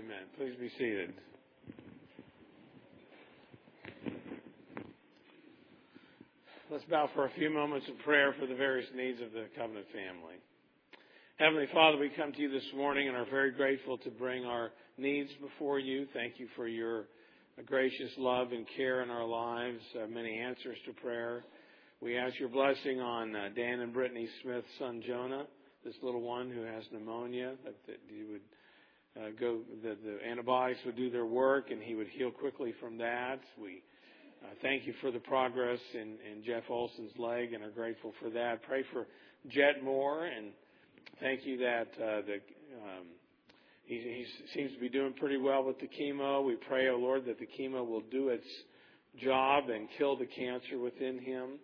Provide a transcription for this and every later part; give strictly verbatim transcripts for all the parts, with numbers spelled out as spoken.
Amen. Please be seated. Let's bow for a few moments of prayer for the various needs of the Covenant family. Heavenly Father, we come to you this morning and are very grateful to bring our needs before you. Thank you for your gracious love and care in our lives, uh, many answers to prayer. We ask your blessing on uh, Dan and Brittany Smith's son Jonah, this little one who has pneumonia, that, that you would uh, go, that the antibiotics would do their work and he would heal quickly from that. We uh, thank you for the progress in, in Jeff Olson's leg and are grateful for that. Pray for Jet Moore, and thank you that uh, the um, he, he seems to be doing pretty well with the chemo. We pray, oh Lord, that the chemo will do its job and kill the cancer within him,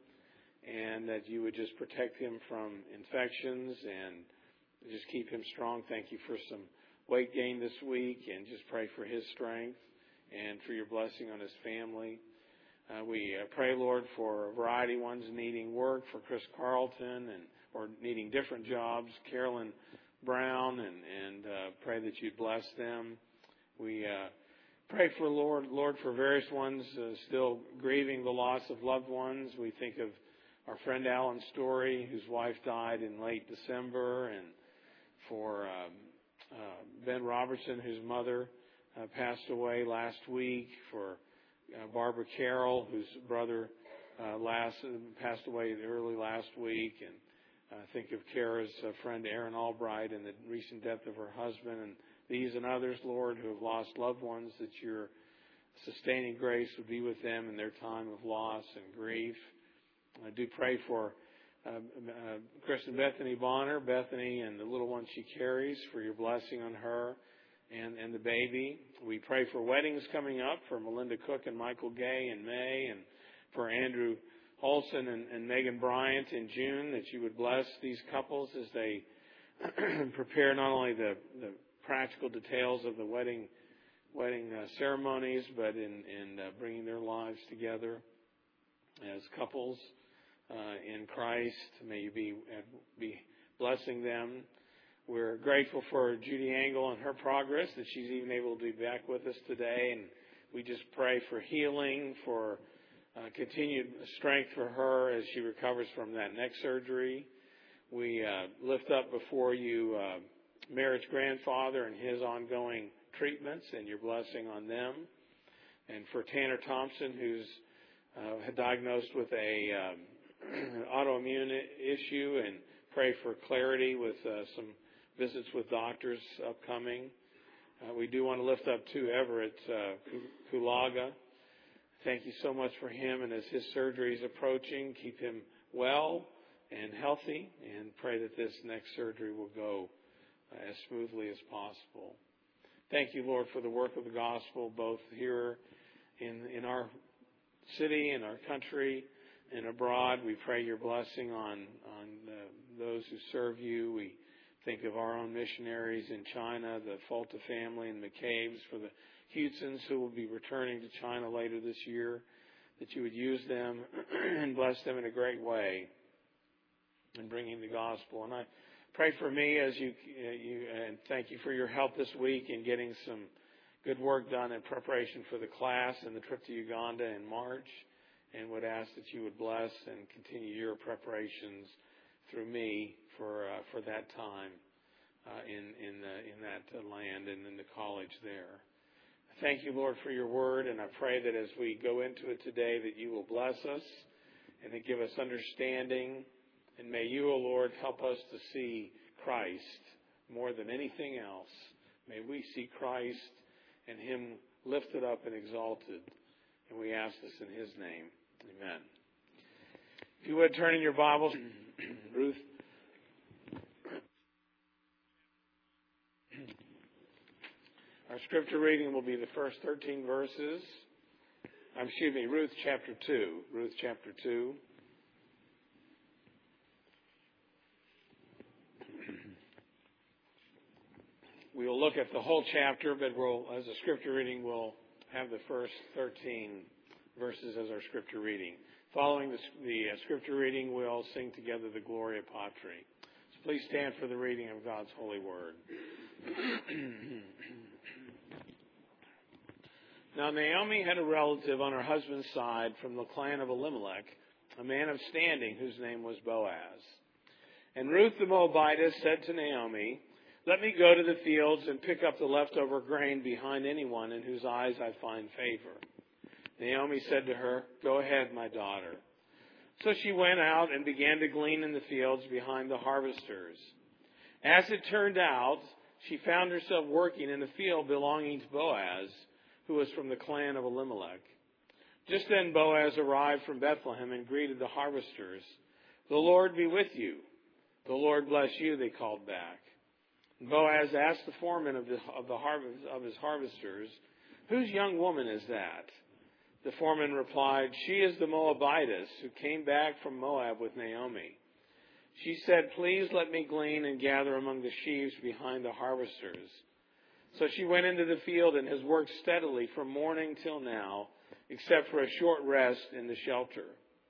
and that you would just protect him from infections and just keep him strong. Thank you for some weight gain this week, and just pray for his strength and for your blessing on his family. Uh, we uh, pray, Lord, for a variety of ones needing work, for Chris Carlton, and or needing different jobs, Carolyn Brown, and, and uh, pray that you'd bless them. We uh, pray for, Lord, Lord, for various ones uh, still grieving the loss of loved ones. We think of our friend Alan Story, whose wife died in late December, and for um, uh, Ben Robertson, whose mother uh, passed away last week, for uh, Barbara Carroll, whose brother uh, last passed away early last week, and uh, think of Kara's uh, friend Aaron Albright and the recent death of her husband, and these and others, Lord, who have lost loved ones, that your sustaining grace would be with them in their time of loss and grief. I do pray for uh, uh, Kristen Bethany Bonner, Bethany and the little one she carries, for your blessing on her and, and the baby. We pray for weddings coming up for Melinda Cook and Michael Gay in May, and for Andrew Olson and, and Megan Bryant in June, that you would bless these couples as they prepare not only the, the practical details of the wedding wedding uh, ceremonies, but in, in uh, bringing their lives together as couples uh, in Christ. May you be uh, be blessing them. We're grateful for Judy Angle and her progress, that she's even able to be back with us today, and we just pray for healing, for uh, continued strength for her as she recovers from that neck surgery. We uh, lift up before you uh, Merritt's grandfather and his ongoing treatments and your blessing on them, and for Tanner Thompson, who's uh, had diagnosed with a um, autoimmune issue, and pray for clarity with uh, some visits with doctors upcoming. Uh, we do want to lift up too Everett uh, Kulaga. Thank you so much for him, and as his surgery is approaching, keep him well and healthy, and pray that this next surgery will go uh, as smoothly as possible. Thank you, Lord, for the work of the gospel, both here in in our city, in our country, and abroad. We pray your blessing on, on uh, those who serve you. We think of our own missionaries in China, the Fulta family and McCabe's, for the Hudsons who will be returning to China later this year, that you would use them and bless them in a great way in bringing the gospel. And I pray for me as you, uh, you and thank you for your help this week in getting some good work done in preparation for the class and the trip to Uganda in March, and would ask that you would bless and continue your preparations through me for uh, for that time uh, in in the, in that uh, land and in the college there. Thank you, Lord, for your word, and I pray that as we go into it today, that you will bless us and to give us understanding. And may you, O Lord, help us to see Christ more than anything else. May we see Christ and him lifted up and exalted. And we ask this in his name. Amen. If you would turn in your Bibles, Ruth. Our scripture reading will be the first thirteen verses. Um, excuse me, Ruth chapter two. Ruth chapter two. We will look at the whole chapter, but we'll, as a scripture reading, we'll have the first thirteen verses as our scripture reading. Following the, the uh, scripture reading, we'll sing together the Gloria Patri. So please stand for the reading of God's holy word. Now Naomi had a relative on her husband's side from the clan of Elimelech, a man of standing whose name was Boaz. And Ruth the Moabitess said to Naomi, "Let me go to the fields and pick up the leftover grain behind anyone in whose eyes I find favor." Naomi said to her, "Go ahead, my daughter." So she went out and began to glean in the fields behind the harvesters. As it turned out, she found herself working in a field belonging to Boaz, who was from the clan of Elimelech. Just then Boaz arrived from Bethlehem and greeted the harvesters. "The Lord be with you." "The Lord bless you," they called back. And Boaz asked the foreman of, the, of, the harvest, of his harvesters, "Whose young woman is that?" The foreman replied, "She is the Moabitess who came back from Moab with Naomi. She said, 'Please let me glean and gather among the sheaves behind the harvesters.' So she went into the field and has worked steadily from morning till now, except for a short rest in the shelter."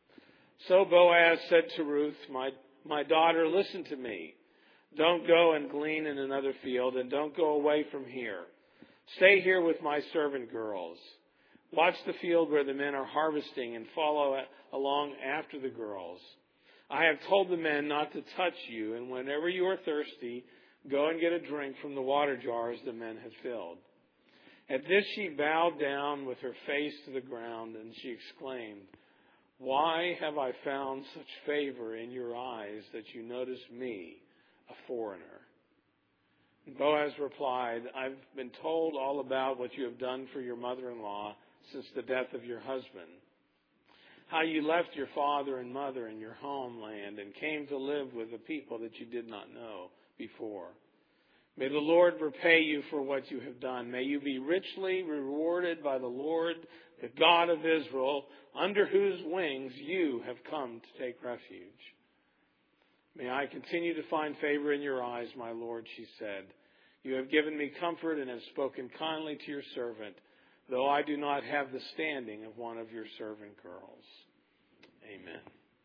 So Boaz said to Ruth, my, my daughter, "Listen to me. Don't go and glean in another field, and don't go away from here. Stay here with my servant girls. Watch the field where the men are harvesting and follow along after the girls. I have told the men not to touch you, and whenever you are thirsty, go and get a drink from the water jars the men have filled." At this she bowed down with her face to the ground, and she exclaimed, "Why have I found such favor in your eyes that you notice me, a foreigner?" And Boaz replied, "I've been told all about what you have done for your mother-in-law since the death of your husband, how you left your father and mother and your homeland and came to live with a people that you did not know before. May the Lord repay you for what you have done. May you be richly rewarded by the Lord, the God of Israel, under whose wings you have come to take refuge." "May I continue to find favor in your eyes, my Lord," she said. "You have given me comfort and have spoken kindly to your servant, though I do not have the standing of one of your servant girls." Amen.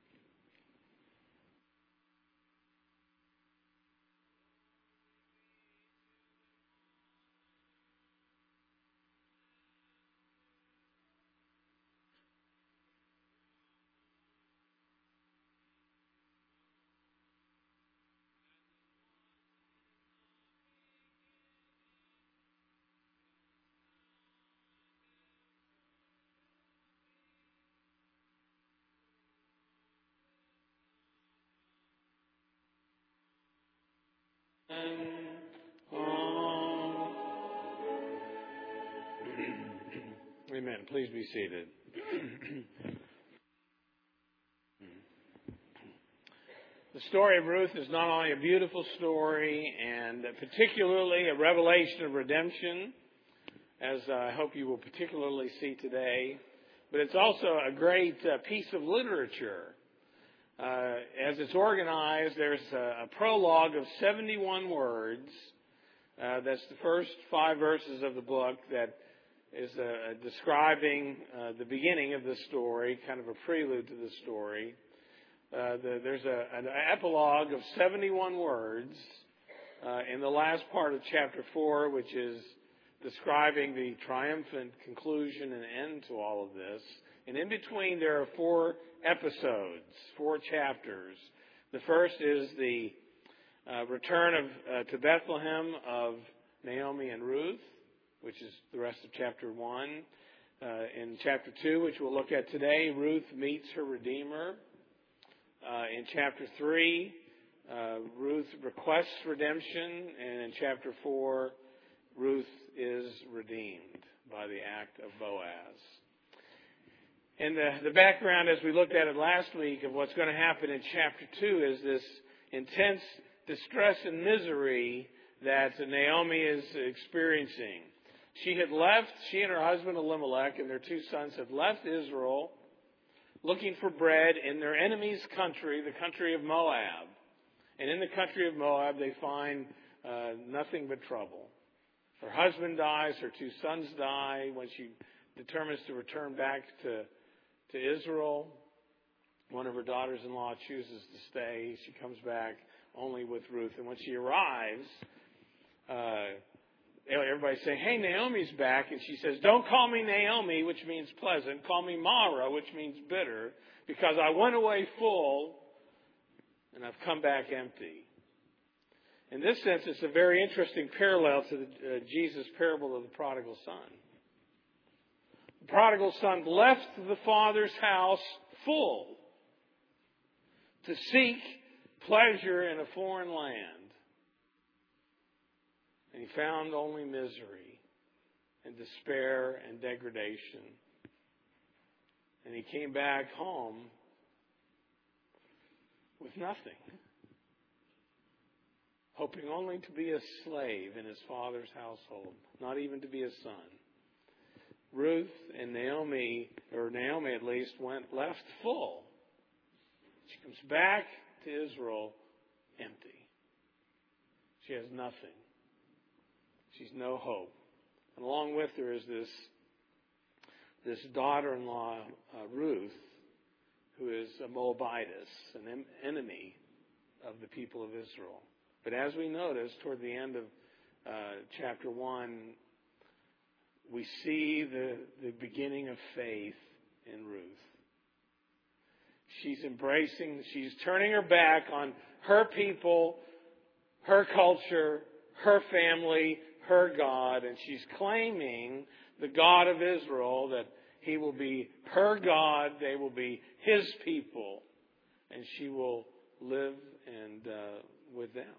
Amen. Please be seated. The story of Ruth is not only a beautiful story and particularly a revelation of redemption, as I hope you will particularly see today, but it's also a great uh, piece of literature. Uh, as it's organized, there's a, a prologue of seventy-one words. Uh, that's the first five verses of the book that is uh, describing uh, the beginning of the story, kind of a prelude to the story. Uh, the, there's a, an epilogue of seventy-one words uh, in the last part of chapter four, which is describing the triumphant conclusion and end to all of this. And in between, there are four episodes, four chapters. The first is the uh, return of uh, to Bethlehem of Naomi and Ruth, which is the rest of chapter one. Uh, in chapter two, which we'll look at today, Ruth meets her Redeemer. Uh, in chapter three, uh, Ruth requests redemption. And in chapter four, Ruth is redeemed by the act of Boaz. And the, the background, as we looked at it last week, of what's going to happen in chapter two is this intense distress and misery that Naomi is experiencing. She had left, she and her husband Elimelech and their two sons had left Israel looking for bread in their enemy's country, the country of Moab. And in the country of Moab, they find uh, nothing but trouble. Her husband dies, her two sons die. When she determines to return back to, to Israel, one of her daughters-in-law chooses to stay. She comes back only with Ruth. And when she arrives, uh, everybody's saying, hey, Naomi's back. And she says, don't call me Naomi, which means pleasant. Call me Mara, which means bitter, because I went away full and I've come back empty. In this sense, it's a very interesting parallel to the, uh, Jesus' parable of the prodigal son. The prodigal son left the father's house full to seek pleasure in a foreign land. And he found only misery and despair and degradation. And he came back home with nothing, hoping only to be a slave in his father's household, not even to be a son. Ruth and Naomi, or Naomi at least, went left full. She comes back to Israel empty. She has nothing. She's no hope. And along with her is this, this daughter-in-law, uh, Ruth, who is a Moabitess, an em- enemy of the people of Israel. But as we notice toward the end of uh, chapter one, we see the, the beginning of faith in Ruth. She's embracing, she's turning her back on her people, her culture, her family, her God, and she's claiming the God of Israel, that He will be her God, they will be His people, and she will live and uh, with them.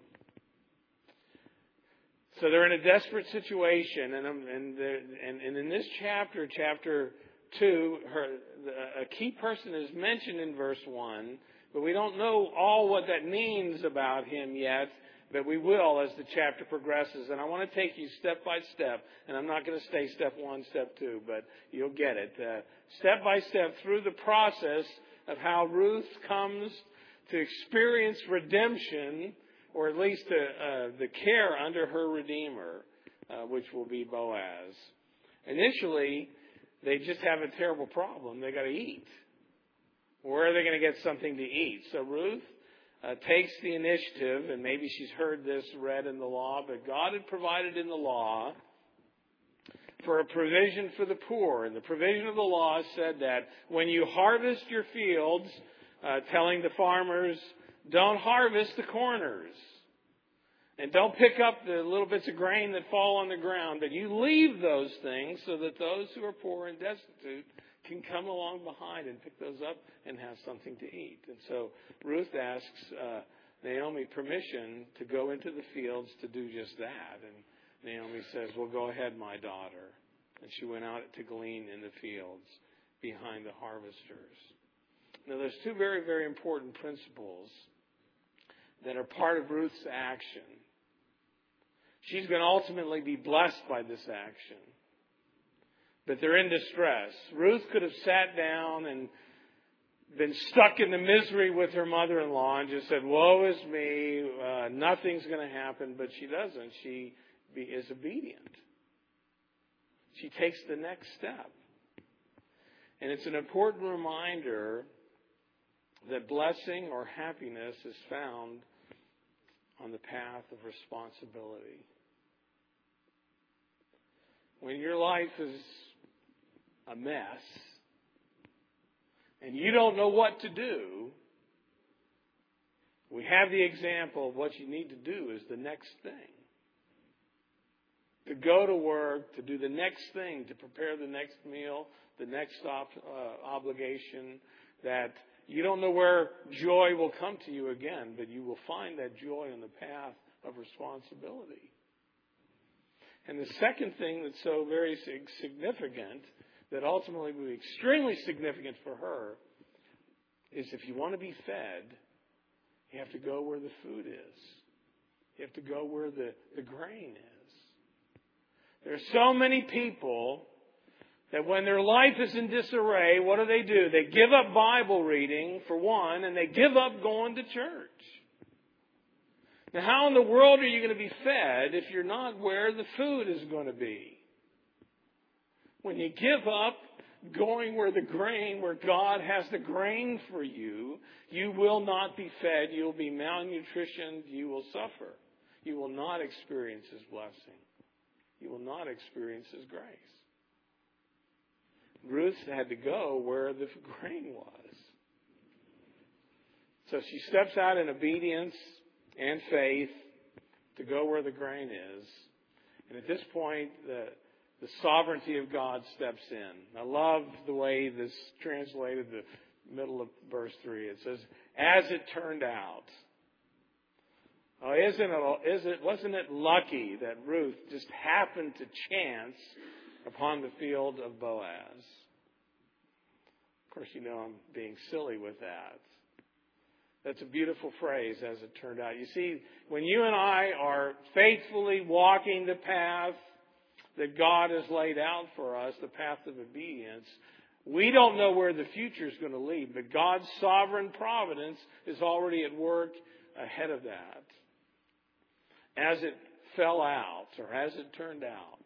So they're in a desperate situation, and and, and and in this chapter, chapter two, her a key person is mentioned in verse one, but we don't know all what that means about him yet. But we will as the chapter progresses. And I want to take you step by step. And I'm not going to say step one, step two, but you'll get it. Uh, step by step through the process of how Ruth comes to experience redemption, or at least the, uh, the care under her Redeemer, uh, which will be Boaz. Initially, they just have a terrible problem. They got to eat. Where are they going to get something to eat? So Ruth Uh, takes the initiative, and maybe she's heard this read in the law, but God had provided in the law for a provision for the poor. And the provision of the law said that when you harvest your fields, uh, telling the farmers, don't harvest the corners. And don't pick up the little bits of grain that fall on the ground, but you leave those things so that those who are poor and destitute can come along behind and pick those up and have something to eat. And so Ruth asks uh, Naomi permission to go into the fields to do just that. And Naomi says, well, go ahead, my daughter. And she went out to glean in the fields behind the harvesters. Now, there's two very, very important principles that are part of Ruth's action. She's going to ultimately be blessed by this action. But they're in distress. Ruth could have sat down and been stuck in the misery with her mother-in-law and just said, woe is me, uh, nothing's going to happen. But she doesn't. She be, is obedient. She takes the next step. And it's an important reminder that blessing or happiness is found on the path of responsibility. When your life is a mess, and you don't know what to do, we have the example of what you need to do is the next thing. To go to work, to do the next thing, to prepare the next meal, the next op, uh, obligation, that you don't know where joy will come to you again, but you will find that joy on the path of responsibility. And the second thing that's so very significant, that ultimately will be extremely significant for her, is if you want to be fed, you have to go where the food is. You have to go where the, the grain is. There are so many people that when their life is in disarray, what do they do? They give up Bible reading, for one, and they give up going to church. Now, how in the world are you going to be fed if you're not where the food is going to be? When you give up going where the grain, where God has the grain for you, you will not be fed. You'll be malnutritioned. You will suffer. You will not experience His blessing. you will not experience His grace. Ruth had to go where the grain was. So she steps out in obedience and faith to go where the grain is. And at this point, the, the sovereignty of God steps in. I love the way this translated the middle of verse three. It says, as it turned out. Oh, isn't it, is it, wasn't it lucky that Ruth just happened to chance upon the field of Boaz? Of course, you know I'm being silly with that. That's a beautiful phrase, as it turned out. You see, when you and I are faithfully walking the path that God has laid out for us, the path of obedience, we don't know where the future is going to lead, but God's sovereign providence is already at work ahead of that. As it fell out, or as it turned out,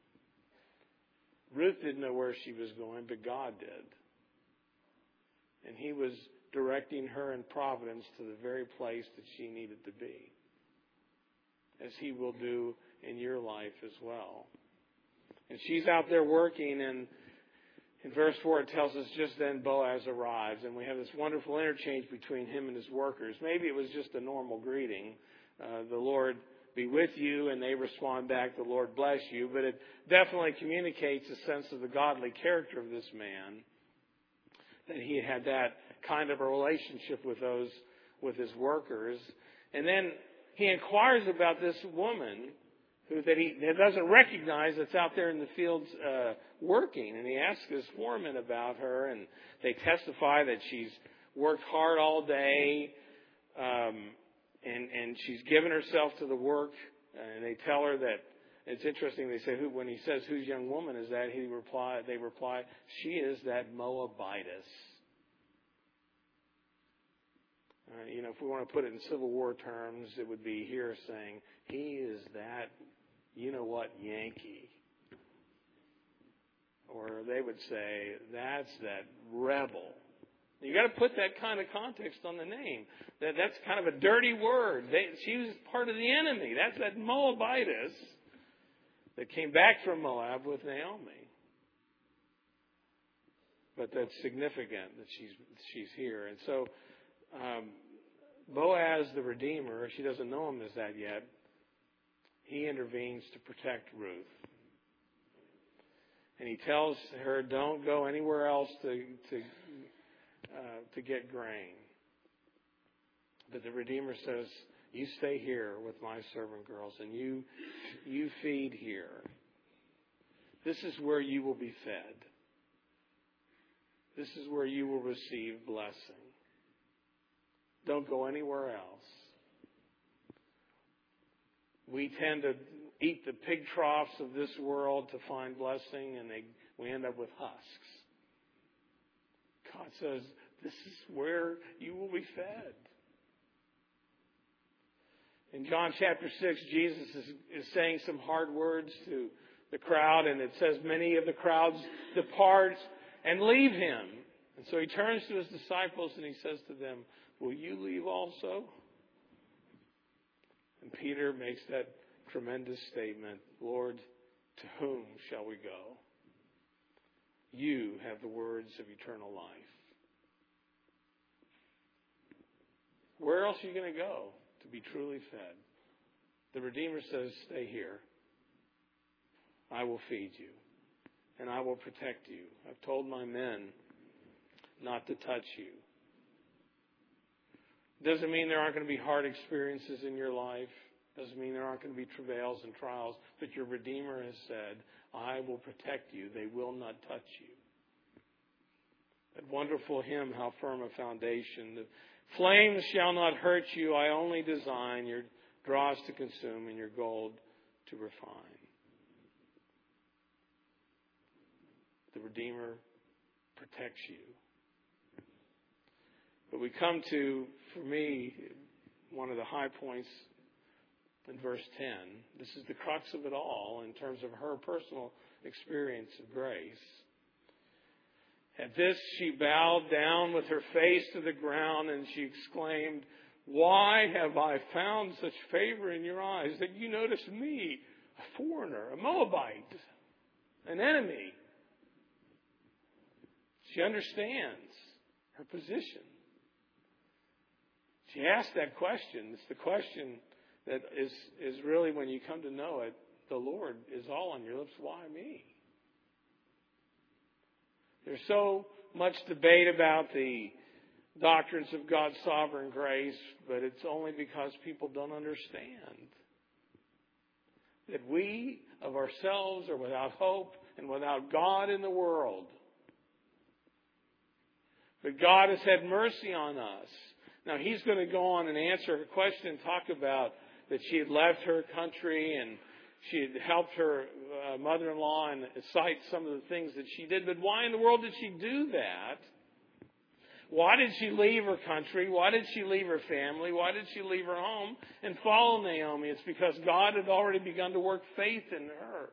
Ruth didn't know where she was going, but God did. And He was directing her in providence to the very place that she needed to be, as He will do in your life as well. And she's out there working, and in verse four it tells us just then Boaz arrives, and we have this wonderful interchange between him and his workers. Maybe it was just a normal greeting. Uh, the Lord be with you, and they respond back, the Lord bless you. But it definitely communicates a sense of the godly character of this man, that he had that kind of a relationship with those, with his workers. And then he inquires about this woman who that he that doesn't recognize, that's out there in the fields uh, working. And he asks his foreman about her, and they testify that she's worked hard all day, um, and and she's given herself to the work. And they tell her that, it's interesting. They say, who, when he says, "Whose young woman is that?" He reply, they reply, "She is that Moabitess." Uh, you know, if we want to put it in Civil War terms, it would be here saying, he is that, you know what, Yankee. Or they would say, that's that rebel. You got to put that kind of context on the name. That that's kind of a dirty word. They, she was part of the enemy. That's that Moabitess that came back from Moab with Naomi. But that's significant that she's she's here. And so um, Boaz, the Redeemer, she doesn't know him as that yet. He intervenes to protect Ruth. And he tells her, don't go anywhere else to to uh, to get grain. But the Redeemer says, you stay here with my servant girls, and you you feed here. This is where you will be fed. This is where you will receive blessing. Don't go anywhere else. We tend to eat the pig troughs of this world to find blessing, and they, we end up with husks. God says, this is where you will be fed. In John chapter six, Jesus is, is saying some hard words to the crowd, and it says many of the crowds depart and leave him. And so he turns to his disciples and he says to them, will you leave also? And Peter makes that tremendous statement, Lord, to whom shall we go? You have the words of eternal life. Where else are you going to go to be truly fed? The Redeemer says, stay here. I will feed you, and I will protect you. I've told my men not to touch you. Doesn't mean there aren't going to be hard experiences in your life. Doesn't mean there aren't going to be travails and trials. But your Redeemer has said, I will protect you. They will not touch you. That wonderful hymn, how firm a foundation. The flames shall not hurt you. I only design your dross to consume and your gold to refine. The Redeemer protects you. But we come to, for me, one of the high points in verse ten. This is the crux of it all in terms of her personal experience of grace. At this, she bowed down with her face to the ground and she exclaimed, why have I found such favor in your eyes that you notice me, a a foreigner, a Moabite, an enemy. She understands her position. She asked that question. It's the question that is, is really, when you come to know it, the Lord is all on your lips. Why me? There's so much debate about the doctrines of God's sovereign grace, but it's only because people don't understand that we of ourselves are without hope and without God in the world. But God has had mercy on us. Now, he's going to go on and answer her question and talk about that she had left her country and she had helped her uh, mother-in-law and cite some of the things that she did. But why in the world did she do that? Why did she leave her country? Why did she leave her family? Why did she leave her home and follow Naomi? It's because God had already begun to work faith in her.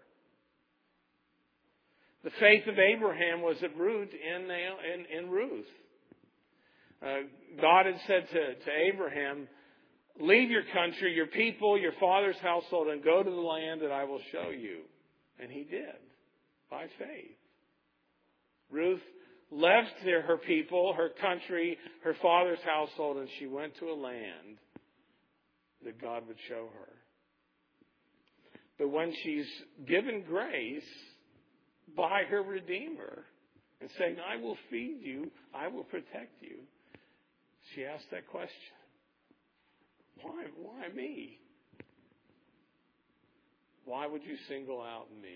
The faith of Abraham was at root in, in, in Ruth. Uh, God had said to, to Abraham, leave your country, your people, your father's household, and go to the land that I will show you. And he did, by faith. Ruth left there her people, her country, her father's household, and she went to a land that God would show her. But when she's given grace by her Redeemer and saying, I will feed you, I will protect you, she asked that question. Why, why me? Why would you single out me?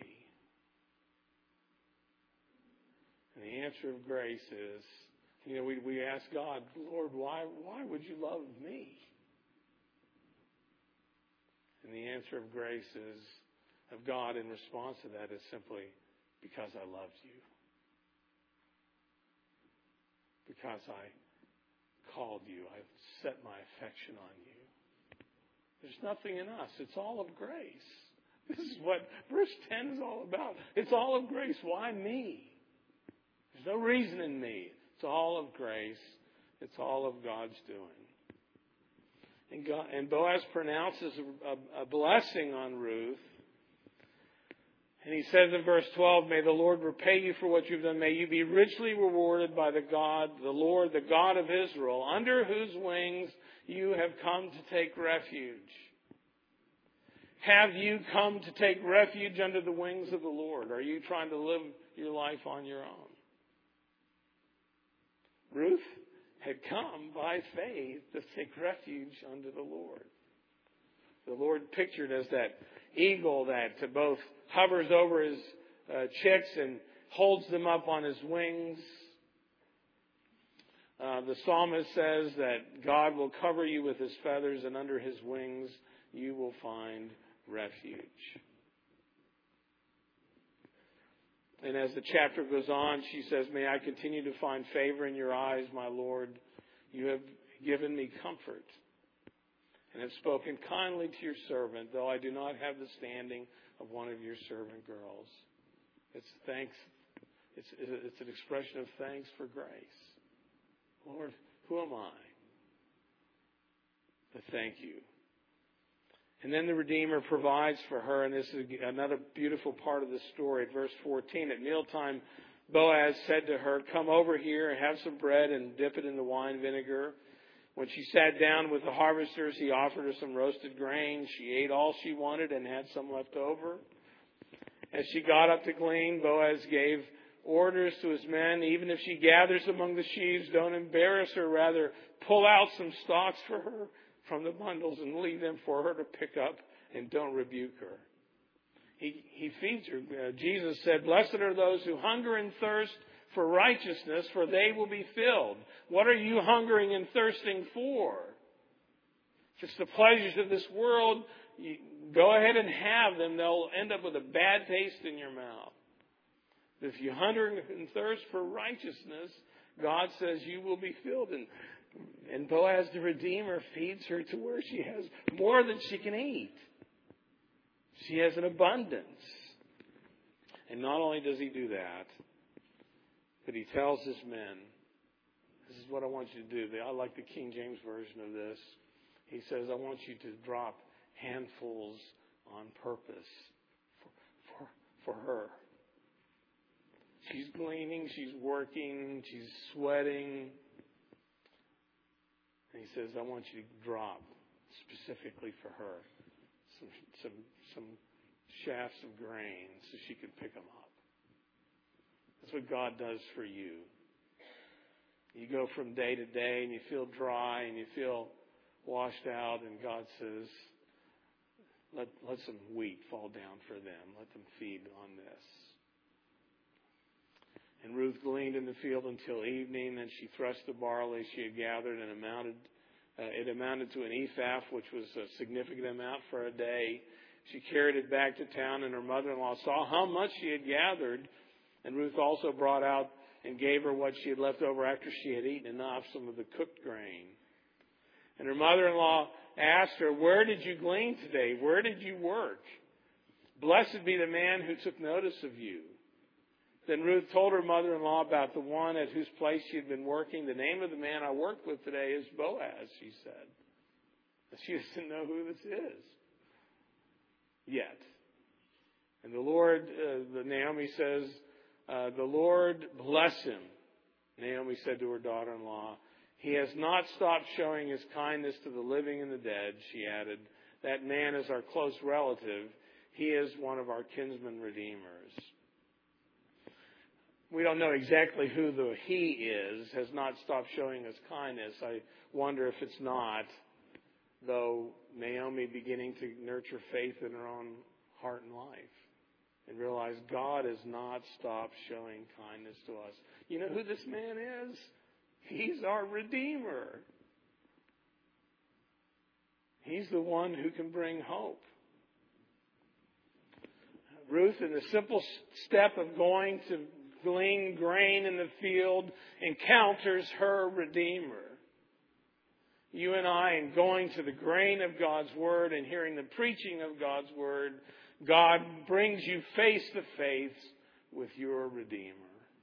And the answer of grace is, you know, we, we ask God, Lord, why, why would you love me? And the answer of grace is, of God in response to that is simply, because I loved you. Because I called you. I set my affection on you. There's nothing in us. It's all of grace. This is what verse ten is all about. It's all of grace. Why me? There's no reason in me. It's all of grace. It's all of God's doing. And, God, and Boaz pronounces a, a, a blessing on Ruth. And he says in verse twelve, may the Lord repay you for what you've done. May you be richly rewarded by the God, the Lord, the God of Israel, under whose wings you have come to take refuge. Have you come to take refuge under the wings of the Lord? Are you trying to live your life on your own? Ruth had come by faith to take refuge under the Lord. The Lord pictured as that eagle that both hovers over his uh, chicks and holds them up on his wings. Uh, the psalmist says that God will cover you with his feathers, and under his wings you will find refuge. And as the chapter goes on, she says, may I continue to find favor in your eyes, my Lord. You have given me comfort and have spoken kindly to your servant, though I do not have the standing of one of your servant girls. It's thanks. It's, it's an expression of thanks for grace. Lord, who am I? But thank you. And then the Redeemer provides for her, and this is another beautiful part of the story. At verse fourteen, at mealtime, Boaz said to her, come over here and have some bread and dip it in the wine vinegar. When she sat down with the harvesters, he offered her some roasted grain. She ate all she wanted and had some left over. As she got up to glean, Boaz gave orders to his men, even if she gathers among the sheaves, don't embarrass her. Rather, pull out some stalks for her from the bundles and leave them for her to pick up, and don't rebuke her. He, he feeds her. Uh, Jesus said, blessed are those who hunger and thirst for righteousness, for they will be filled. What are you hungering and thirsting for? If it's the pleasures of this world, you go ahead and have them. They'll end up with a bad taste in your mouth. If you hunger and thirst for righteousness, God says you will be filled. And, and Boaz the Redeemer feeds her to where she has more than she can eat. She has an abundance. And not only does he do that, but he tells his men, this is what I want you to do. I like the King James version of this. He says, I want you to drop handfuls on purpose her. She's gleaning, she's working, she's sweating. And he says, I want you to drop specifically for her some some some shafts of grain so she can pick them up. That's what God does for you. You go from day to day and you feel dry and you feel washed out, and God says, let, let some wheat fall down for them. Let them feed on this. And Ruth gleaned in the field until evening. Then she threshed the barley she had gathered, and amounted, uh, it amounted to an ephah, which was a significant amount for a day. She carried it back to town, and her mother-in-law saw how much she had gathered. And Ruth also brought out and gave her what she had left over after she had eaten enough, some of the cooked grain. And her mother-in-law asked her, where did you glean today? Where did you work? Blessed be the man who took notice of you. Then Ruth told her mother-in-law about the one at whose place she had been working. The name of the man I worked with today is Boaz, she said. She doesn't know who this is yet. And the Lord, uh, the Naomi says, uh, the Lord bless him. Naomi said to her daughter-in-law, he has not stopped showing his kindness to the living and the dead, she added. That man is our close relative. He is one of our kinsman redeemers. We don't know exactly who the he is, has not stopped showing us kindness. I wonder if it's not, though, Naomi beginning to nurture faith in her own heart and life and realize God has not stopped showing kindness to us. You know who this man is? He's our Redeemer. He's the one who can bring hope. Ruth, in the simple step of going to glean grain in the field, encounters her Redeemer. You and I, in going to the grain of God's Word and hearing the preaching of God's Word, God brings you face to face with your Redeemer.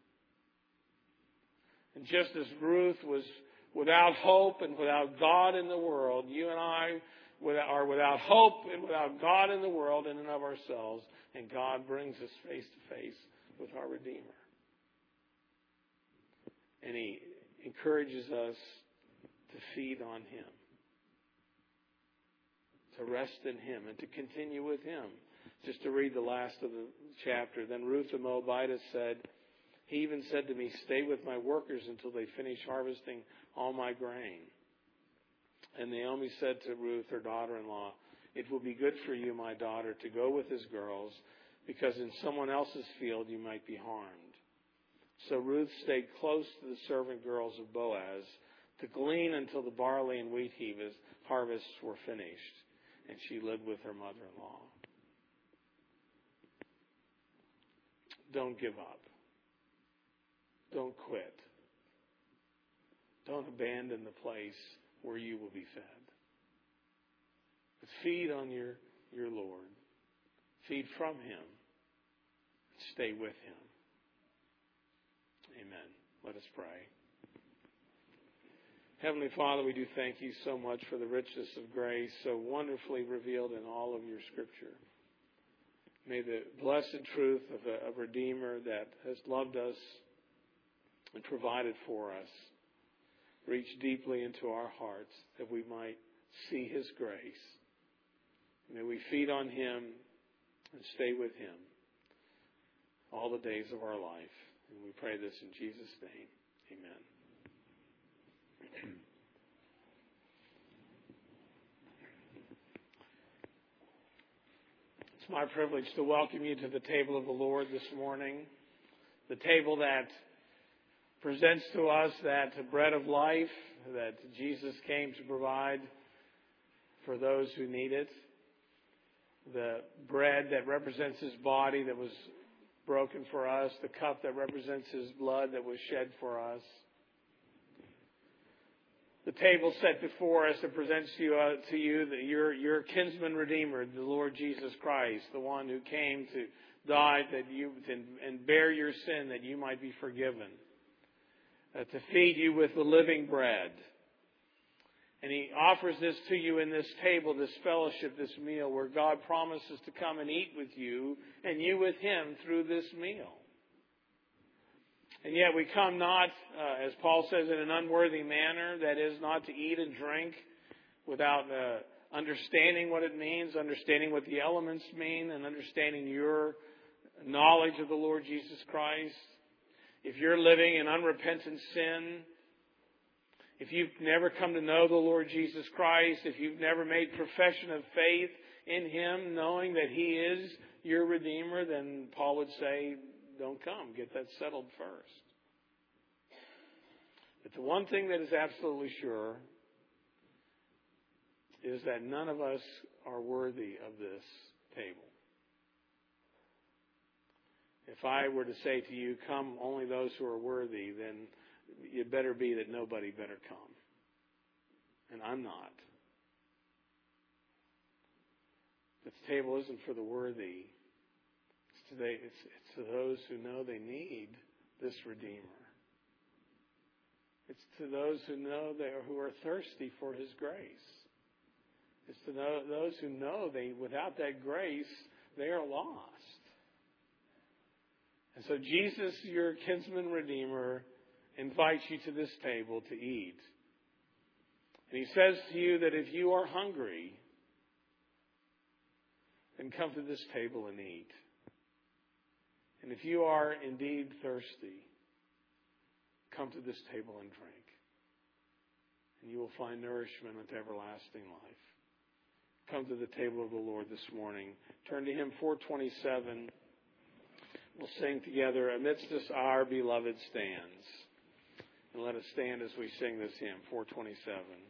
And just as Ruth was without hope and without God in the world, you and I are without hope and without God in the world in and of ourselves, and God brings us face to face with our Redeemer. And He encourages us to feed on Him, to rest in Him, and to continue with Him. Just to read the last of the chapter. Then Ruth the Moabitess said, he even said to me, stay with my workers until they finish harvesting all my grain. And Naomi said to Ruth, her daughter-in-law, it will be good for you, my daughter, to go with his girls, because in someone else's field you might be harmed. So Ruth stayed close to the servant girls of Boaz to glean until the barley and wheat harvests were finished, and she lived with her mother-in-law. Don't give up. Don't quit. Don't abandon the place where you will be fed. But feed on your, your Lord. Feed from Him. Stay with Him. Amen. Let us pray. Heavenly Father, we do thank you so much for the richness of grace so wonderfully revealed in all of your Scripture. May the blessed truth of a, a Redeemer that has loved us and provided for us reach deeply into our hearts that we might see His grace. May we feed on Him and stay with Him all the days of our life. And we pray this in Jesus' name. Amen. It's my privilege to welcome you to the table of the Lord this morning. The table that presents to us that bread of life that Jesus came to provide for those who need it. The bread that represents His body that was broken for us. The cup that represents His blood that was shed for us. The table set before us that presents to you, uh, to you that your, your kinsman redeemer, the Lord Jesus Christ, the one who came to die that you and, and bear your sin that you might be forgiven. Uh, to feed you with the living bread. And He offers this to you in this table, this fellowship, this meal, where God promises to come and eat with you and you with Him through this meal. And yet we come not, uh, as Paul says, in an unworthy manner, that is, not to eat and drink without uh, understanding what it means, understanding what the elements mean, and understanding your knowledge of the Lord Jesus Christ. If you're living in unrepentant sin, if you've never come to know the Lord Jesus Christ, if you've never made profession of faith in Him, knowing that He is your Redeemer, then Paul would say, don't come. Get that settled first. But the one thing that is absolutely sure is that none of us are worthy of this table. If I were to say to you, come only those who are worthy, then it better be that nobody better come. And I'm not. This table isn't for the worthy. It's to, they, it's, it's to those who know they need this Redeemer. It's to those who know they are, who are thirsty for His grace. It's to know, those who know they without that grace, they are lost. And so Jesus, your kinsman Redeemer, invites you to this table to eat. And He says to you that if you are hungry, then come to this table and eat. And if you are indeed thirsty, come to this table and drink. And you will find nourishment unto everlasting life. Come to the table of the Lord this morning. Turn to hymn four twenty-seven. We'll sing together, Amidst Us Our Beloved Stands. And let us stand as we sing this hymn, four twenty-seven.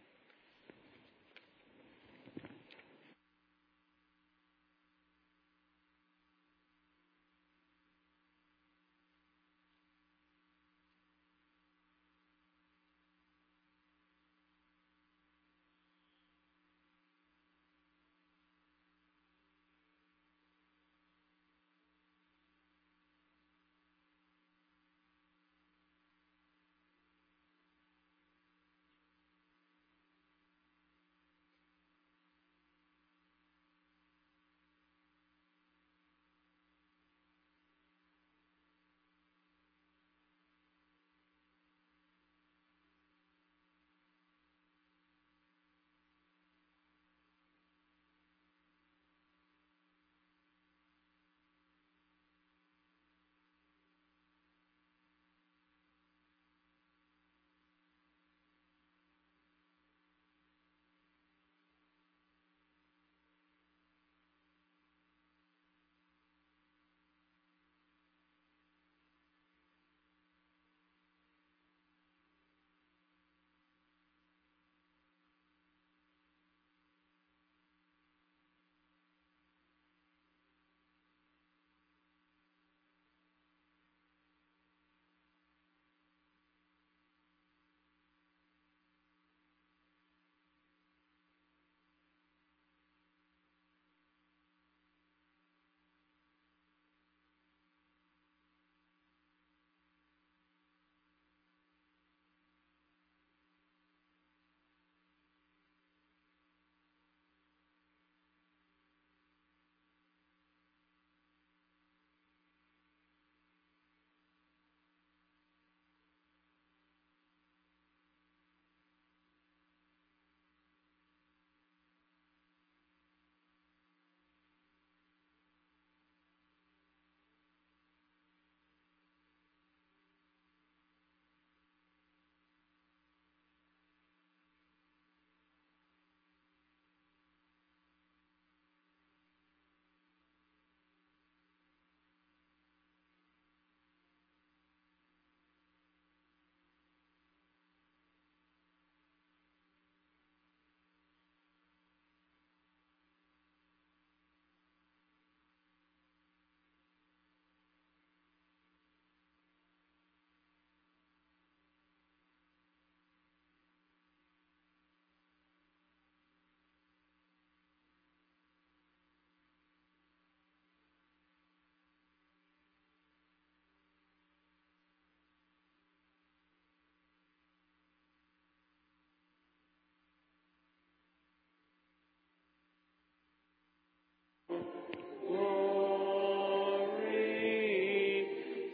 glory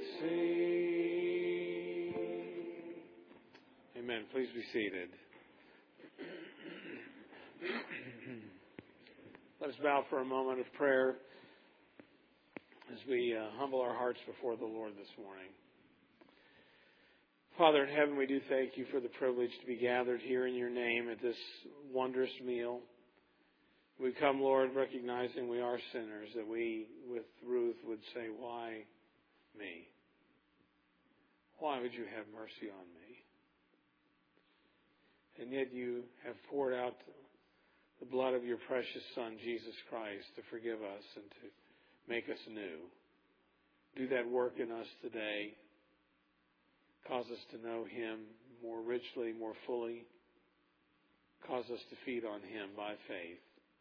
sing. Amen. Please be seated. Let us bow for a moment of prayer as we uh, humble our hearts before the Lord this morning. Father in heaven, we do thank you for the privilege to be gathered here in your name at this wondrous meal. We come, Lord, recognizing we are sinners, that we, with Ruth, would say, why me? Why would you have mercy on me? And yet you have poured out the blood of your precious Son, Jesus Christ, to forgive us and to make us new. Do that work in us today. Cause us to know him more richly, more fully. Cause us to feed on him by faith.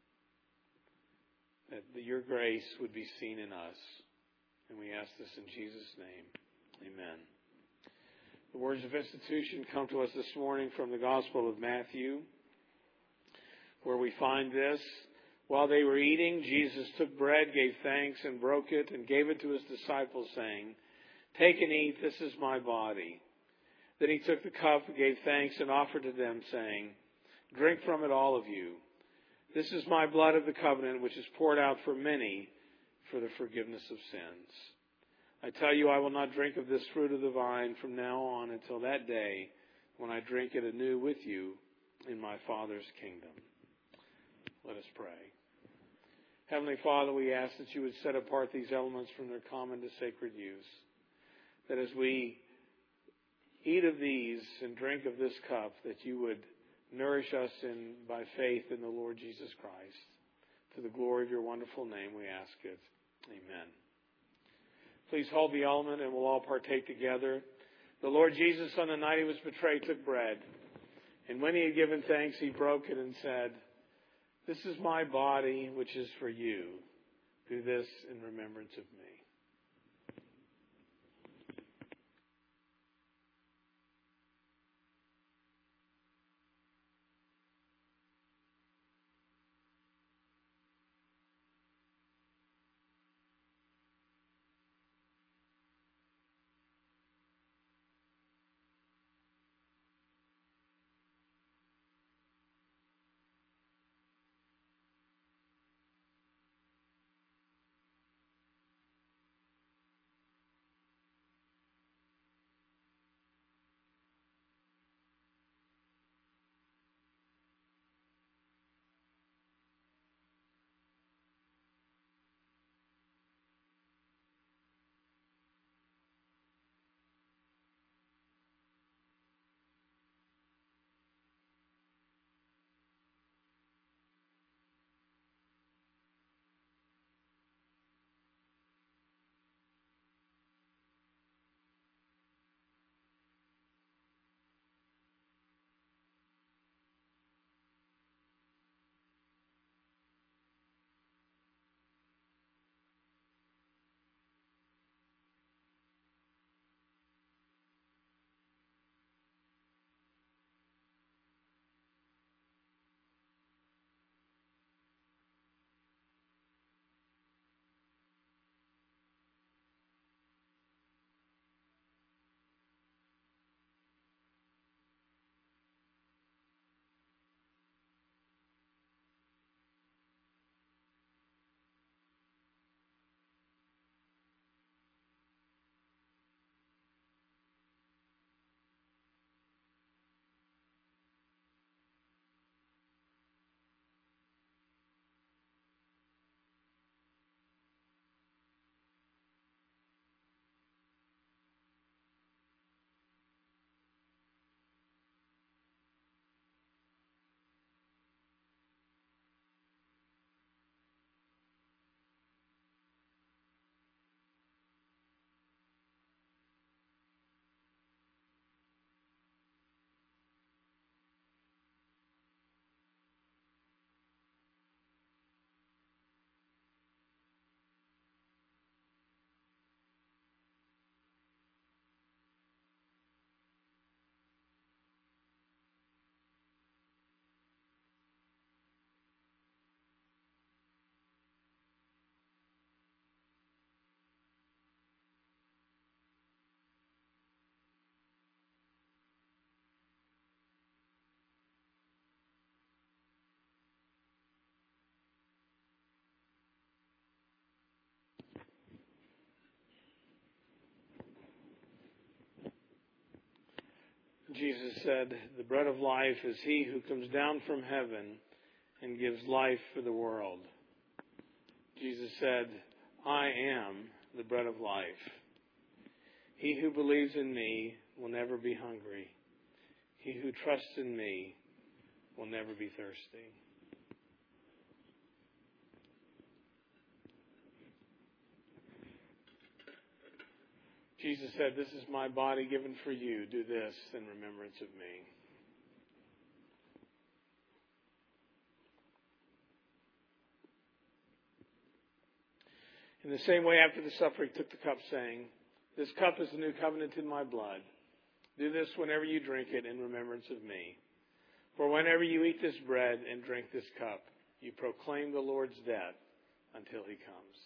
That your grace would be seen in us. And we ask this in Jesus' name. Amen. The words of institution come to us this morning from the Gospel of Matthew, where we find this. While they were eating, Jesus took bread, gave thanks, and broke it, and gave it to his disciples, saying, "Take and eat, this is my body." Then he took the cup, gave thanks, and offered to them, saying, "Drink from it, all of you. This is my blood of the covenant, which is poured out for many for the forgiveness of sins. I tell you, I will not drink of this fruit of the vine from now on until that day when I drink it anew with you in my Father's kingdom." Let us pray. Heavenly Father, we ask that you would set apart these elements from their common to sacred use. That as we eat of these and drink of this cup, that you would nourish us in by faith in the Lord Jesus Christ. To the glory of your wonderful name we ask it. Amen. Please hold the element and we'll all partake together. The Lord Jesus, on the night he was betrayed, took bread. And when he had given thanks, he broke it and said, "This is my body, which is for you. Do this in remembrance of me." Jesus said, the bread of life is he who comes down from heaven and gives life for the world. Jesus said, I am the bread of life. He who believes in me will never be hungry. He who trusts in me will never be thirsty. Jesus said, this is my body given for you. Do this in remembrance of me. In the same way, after the supper, he took the cup, saying, this cup is the new covenant in my blood. Do this whenever you drink it in remembrance of me. For whenever you eat this bread and drink this cup, you proclaim the Lord's death until he comes.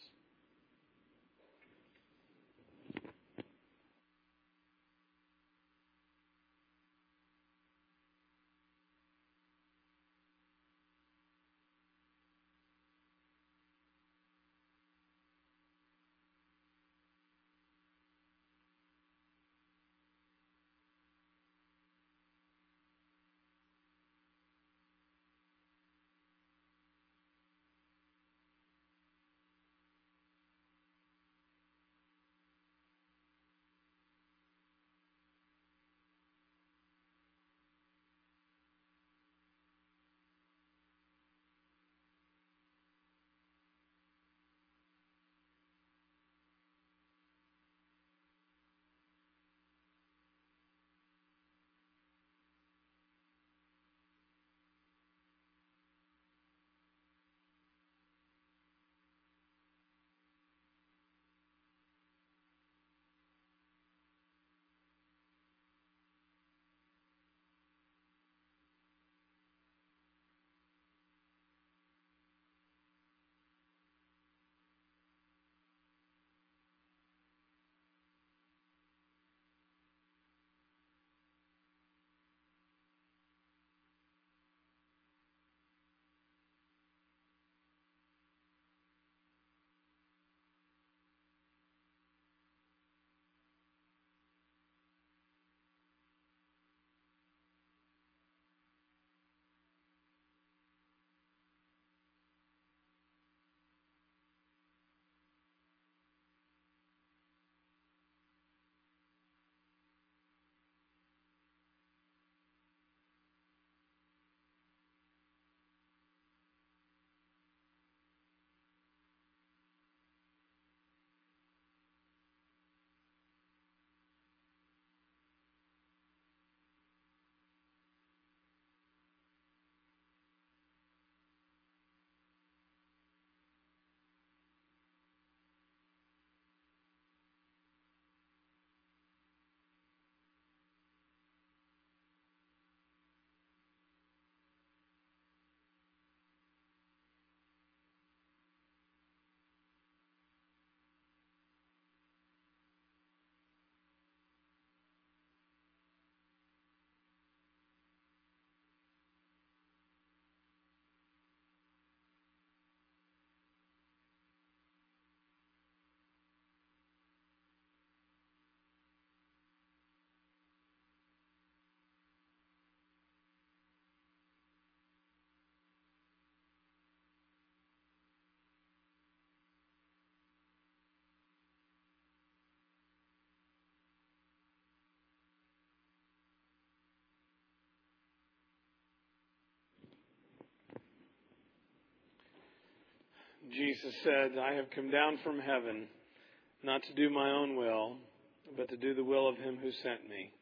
Jesus said, I have come down from heaven not to do my own will, but to do the will of him who sent me.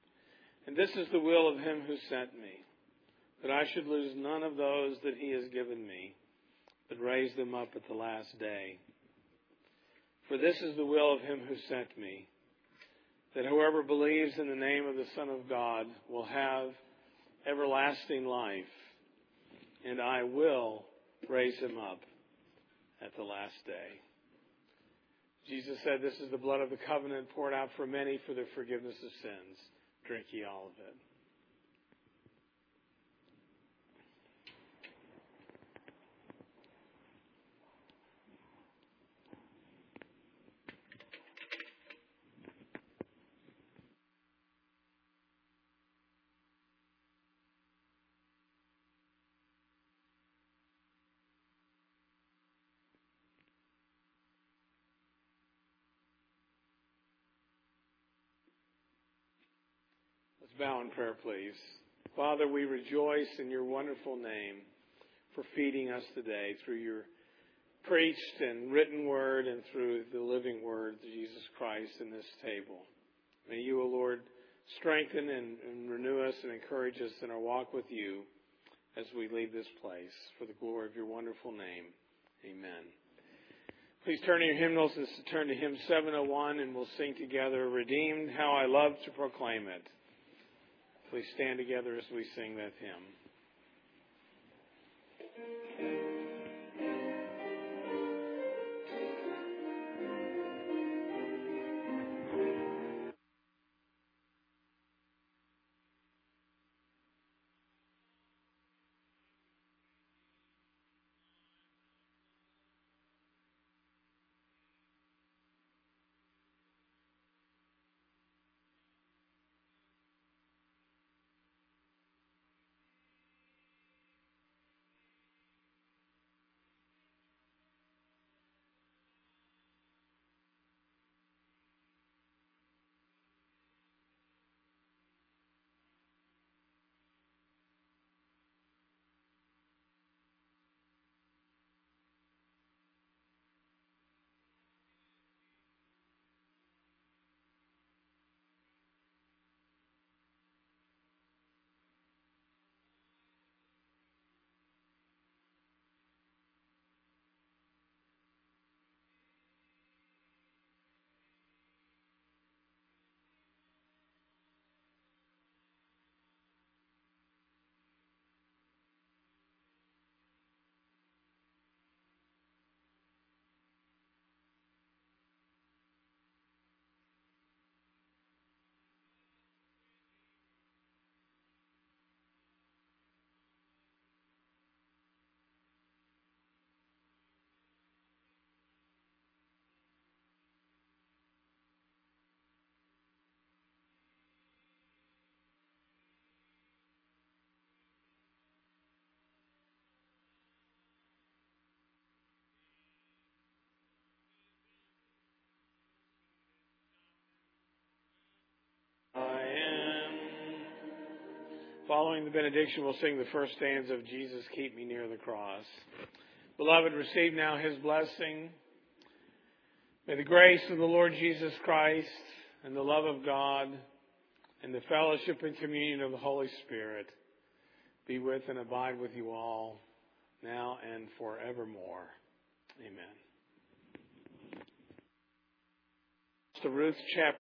And this is the will of him who sent me, that I should lose none of those that he has given me, but raise them up at the last day. For this is the will of him who sent me, that whoever believes in the name of the Son of God will have everlasting life, and I will raise him up at the last day. Jesus said, this is the blood of the covenant poured out for many for the forgiveness of sins. Drink ye all of it. Let's bow in prayer, please. Father, we rejoice in your wonderful name for feeding us today through your preached and written word and through the living word of Jesus Christ in this table. May you, O Lord, strengthen and, and renew us and encourage us in our walk with you as we leave this place. For the glory of your wonderful name, amen. Please turn to your hymnals and turn to hymn seven oh one, and we'll sing together, Redeemed, How I Love to Proclaim It. Please stand together as we sing that hymn. I am. Following the benediction, we'll sing the first stanza of Jesus, Keep Me Near the Cross. Beloved, receive now his blessing. May the grace of the Lord Jesus Christ and the love of God and the fellowship and communion of the Holy Spirit be with and abide with you all now and forevermore. Amen. So Ruth chapter